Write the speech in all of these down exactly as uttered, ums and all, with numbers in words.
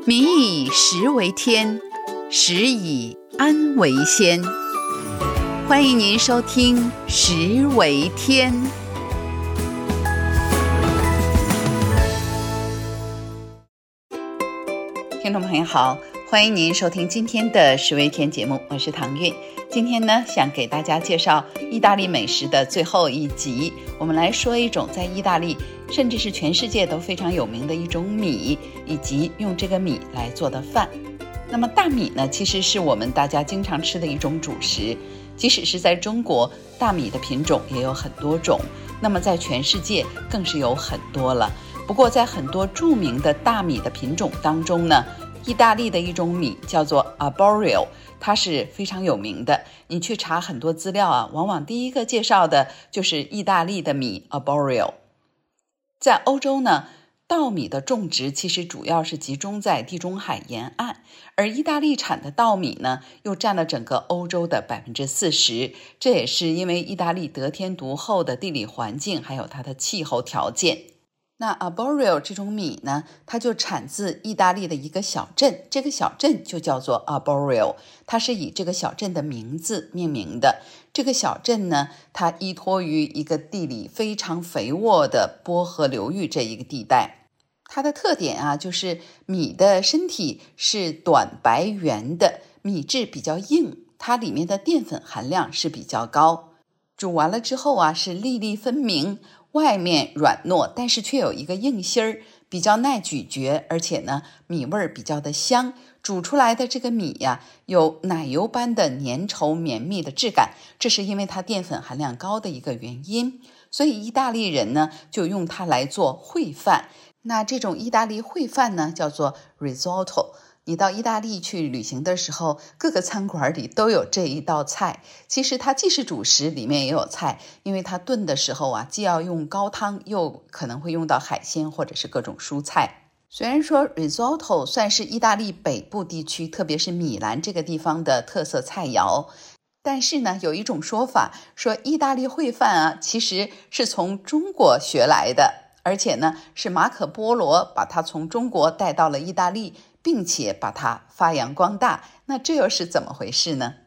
民以食为天，食以安为先。欢迎您收听食为天。听众朋友好，欢迎您收听今天的食为天节目，我是唐韵。今天呢，想给大家介绍意大利美食的最后一集，我们来说一种在意大利甚至是全世界都非常有名的一种米，以及用这个米来做的饭。那么大米呢，其实是我们大家经常吃的一种主食，即使是在中国，大米的品种也有很多种，那么在全世界更是有很多了。不过在很多著名的大米的品种当中呢，意大利的一种米叫做 Arborio， 它是非常有名的。你去查很多资料啊，往往第一个介绍的就是意大利的米 Arborio。 在欧洲呢，稻米的种植其实主要是集中在地中海沿岸，而意大利产的稻米呢，又占了整个欧洲的 百分之四十。 这也是因为意大利得天独厚的地理环境，还有它的气候条件。那 Arborio 这种米呢，它就产自意大利的一个小镇，这个小镇就叫做 Arborio， 它是以这个小镇的名字命名的。这个小镇呢，它依托于一个地理非常肥沃的波河流域这一个地带。它的特点啊，就是米的身体是短白圆的，米质比较硬，它里面的淀粉含量是比较高。煮完了之后啊，是粒粒分明，外面软糯，但是却有一个硬芯儿，比较耐咀嚼，而且呢，米味儿比较的香。煮出来的这个米呀、啊，有奶油般的粘稠绵密的质感，这是因为它淀粉含量高的一个原因。所以意大利人呢，就用它来做烩饭。那这种意大利烩饭呢，叫做 risotto。你到意大利去旅行的时候，各个餐馆里都有这一道菜。其实它既是主食，里面也有菜，因为它炖的时候啊，既要用高汤，又可能会用到海鲜或者是各种蔬菜。虽然说 risotto 算是意大利北部地区，特别是米兰这个地方的特色菜肴，但是呢，有一种说法说意大利烩饭啊，其实是从中国学来的，而且呢，是马可波罗把它从中国带到了意大利，并且把它发扬光大。那这又是怎么回事呢？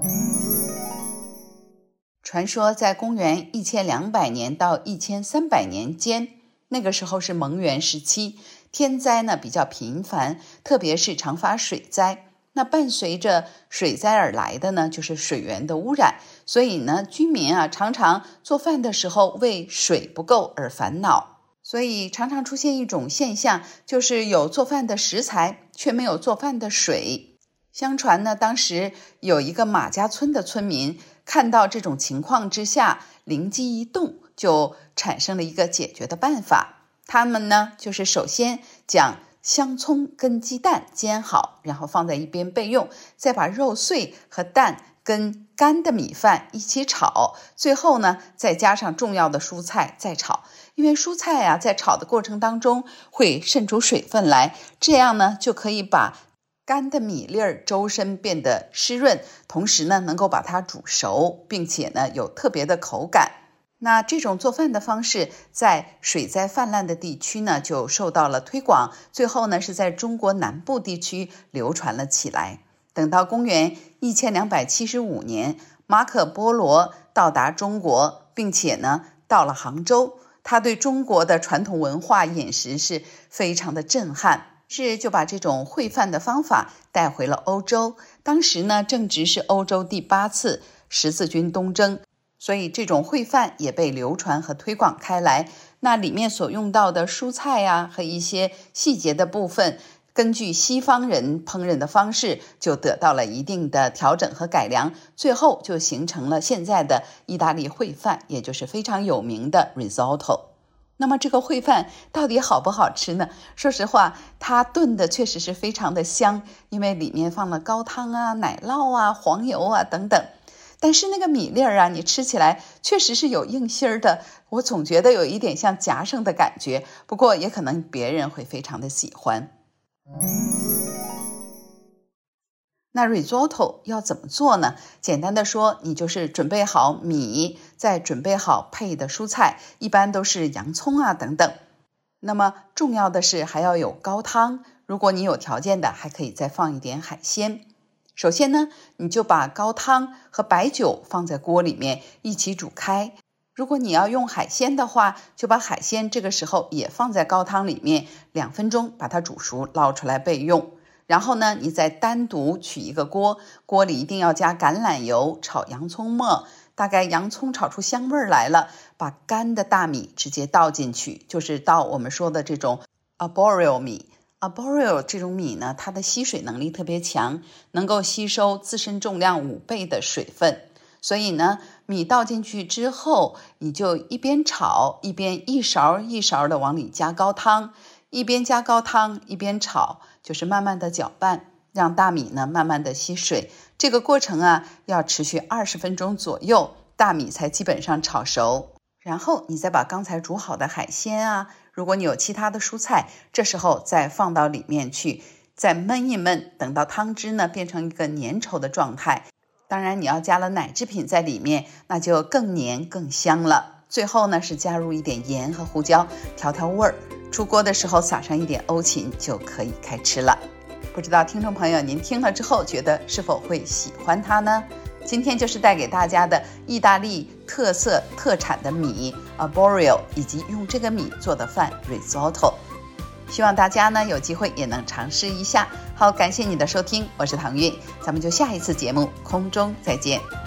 传说在公元一千两百年到一千三百年间，那个时候是蒙元时期，天灾呢比较频繁，特别是常发水灾。那伴随着水灾而来的呢，就是水源的污染，所以呢，居民啊常常做饭的时候为水不够而烦恼。所以常常出现一种现象，就是有做饭的食材，却没有做饭的水。相传呢，当时有一个马家村的村民看到这种情况之下，灵机一动，就产生了一个解决的办法。他们呢，就是首先将香葱跟鸡蛋煎好，然后放在一边备用，再把肉碎和蛋跟干的米饭一起炒，最后呢，再加上重要的蔬菜再炒。因为蔬菜啊，在炒的过程当中会渗出水分来，这样呢，就可以把干的米粒儿周身变得湿润，同时呢，能够把它煮熟，并且呢，有特别的口感。那这种做饭的方式在水灾泛滥的地区呢，就受到了推广，最后呢，是在中国南部地区流传了起来。等到公元一千两百七十五年，马可波罗到达中国，并且呢，到了杭州，他对中国的传统文化饮食是非常的震撼，是就把这种烩饭的方法带回了欧洲。当时呢，正值是欧洲第八次十字军东征，所以这种烩饭也被流传和推广开来。那里面所用到的蔬菜啊和一些细节的部分，根据西方人烹饪的方式，就得到了一定的调整和改良，最后就形成了现在的意大利烩饭，也就是非常有名的 risotto。 那么这个烩饭到底好不好吃呢？说实话，它炖的确实是非常的香，因为里面放了高汤啊、奶酪啊、黄油啊等等。但是那个米粒儿啊，你吃起来确实是有硬芯儿的，我总觉得有一点像夹生的感觉，不过也可能别人会非常的喜欢。那 risotto 要怎么做呢？简单的说，你就是准备好米，再准备好配的蔬菜，一般都是洋葱啊等等。那么重要的是还要有高汤、 如果你有条件的，还可以再放一点海鲜。首先呢，你就把高汤和白酒放在锅里面一起煮开。如果你要用海鲜的话，就把海鲜这个时候也放在高汤里面，两分钟把它煮熟，捞出来备用。然后呢，你再单独取一个锅，锅里一定要加橄榄油，炒洋葱末，大概洋葱炒出香味来了，把干的大米直接倒进去，就是倒我们说的这种 arborio 米。arborio 这种米呢，它的吸水能力特别强，能够吸收自身重量五倍的水分。所以呢，米倒进去之后，你就一边炒，一边一勺一勺的往里加高汤，一边加高汤一边炒，就是慢慢的搅拌，让大米呢慢慢的吸水。这个过程啊，要持续二十分钟左右，大米才基本上炒熟。然后你再把刚才煮好的海鲜啊，如果你有其他的蔬菜，这时候再放到里面去，再焖一焖，等到汤汁呢变成一个粘稠的状态。当然你要加了奶制品在里面，那就更黏更香了。最后呢是加入一点盐和胡椒调调味儿，出锅的时候撒上一点欧芹就可以开吃了。不知道听众朋友您听了之后觉得是否会喜欢它呢？今天就是带给大家的意大利特色特产的米 arborio 以及用这个米做的饭 risotto， 希望大家呢有机会也能尝试一下。好，感谢你的收听，我是唐韵，咱们就下一次节目空中再见。